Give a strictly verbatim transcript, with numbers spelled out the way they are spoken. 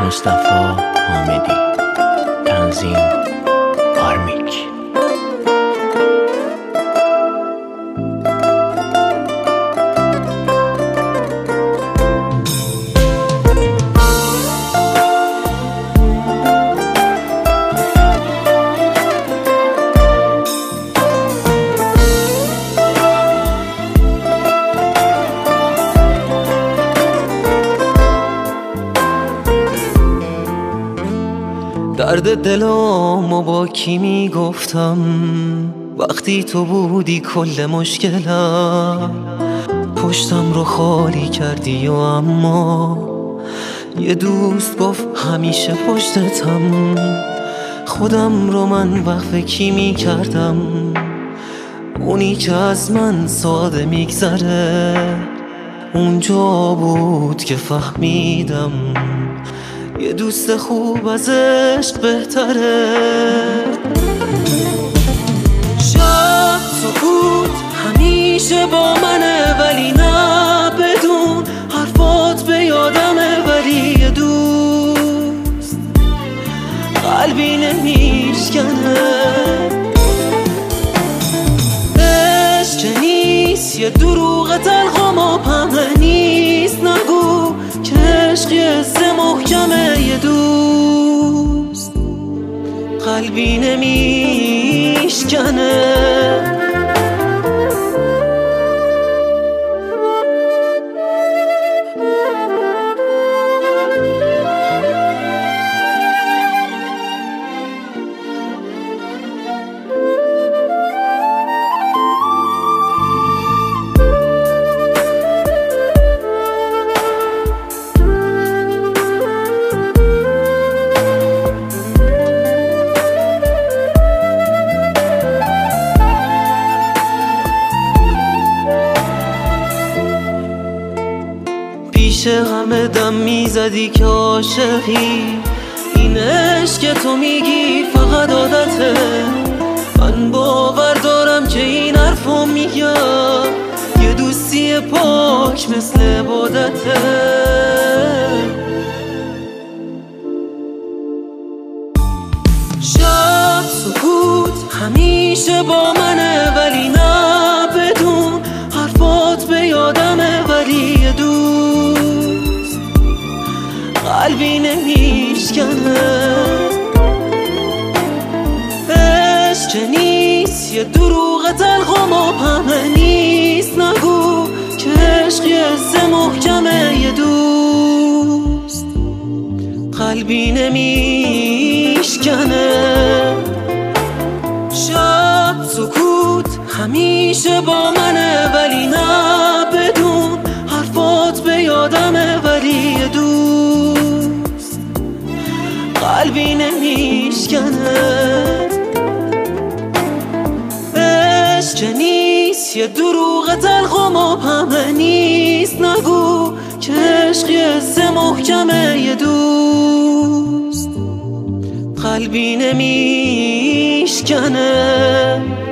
مصطفی حامدی. تنظیم آرمیک. درد دلامو با کی میگفتم وقتی تو بودی کل مشکلم؟ پشتم رو خالی کردی و اما یه دوست گفت همیشه پشتتم. خودم رو من وقف کی میکردم؟ اونی که از من ساده میگذره. اونجا بود که فهمیدم یه دوست خوب از عشق بهتره. شب سکوت همیشه با منه، ولی نه بدون حرفات به یادمه. ولی یه دوست قلبی نمیشکنه. عشق که نیست یه دروغ تلخ و مبهمه نیست. نگو که عشق یه حس محکمه. یه دوست قلبی نمیشکنه. پیش همه دم میزدی که عاشقی. این عشق که تو میگی فقط عادته. من باور دارم که این حرفو میگم یه دوستی پاک مثل عبادته. شب سکوت همیشه با منه، ولی نه بدون حرفات به یادمه. ولی یه دوست قلبی نمیشکنه. عشق که نیست یه دروغ تلخ و مبهمه نیست. نگو که عشق یه حس محکمه. یه دوست قلبی نمیشکنه. شب سکوت همیشه با منه، ولی نه بدون حرفات به یادمه. ولی یه دوست قلبی نمیشکنه. عشق که نیست یه دروغ تلخ و مبهمه نیست. نگو که عشق یه حس محکمه. یه دوست قلبی نمیشکنه.